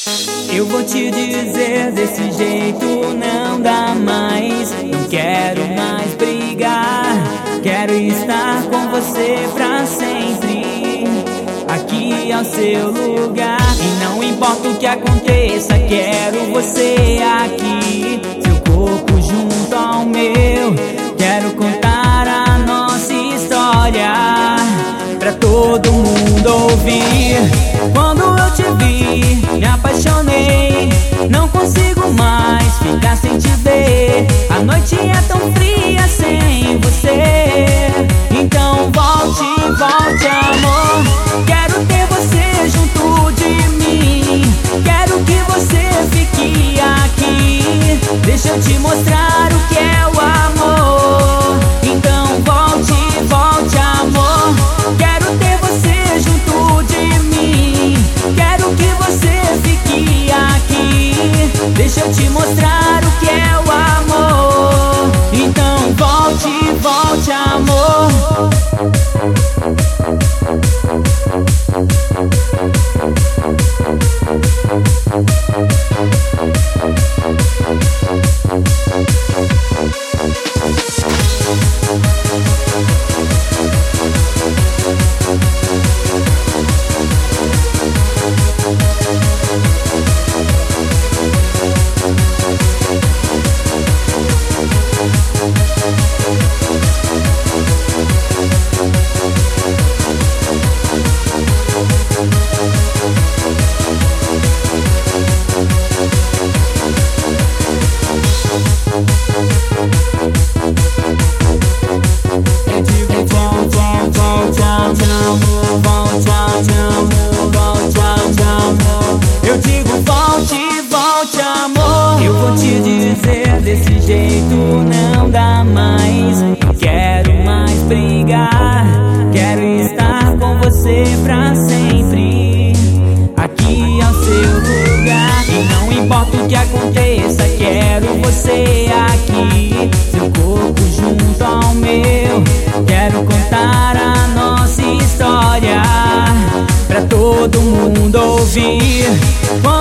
Eu vou te dizer, desse jeito não dá mais. Não quero mais brigar, quero estar com você pra sempre. Aqui é o seu lugar e não importa o que aconteça, quero você aqui. Seu corpo junto ao meu, quero contar a nossa história pra todo mundo ouvir. Quando eu te vi, me apaixonei, não consigo mais ficar sem te ver. A noite é tão fria sem você, então volte, volte amor. Quero ter você junto de mim, quero que você fique aqui. Deixa eu te mostrar o que é o amor. Então volte, volte amor. Quero ter você junto de mim, quero que você fique aqui. Deixa eu te mostrar o que é o amor. Então volte, volte amor. Eu digo volte, volte amor. Eu vou te dizer, desse jeito não dá mais. Não quero mais brigar, quero estar com você pra sempre. Aqui é o seu lugar e não importa o que aconteça, quero você aqui. Seu corpo junto ao meu, quero contar a nossa história pra todo mundo ouvir.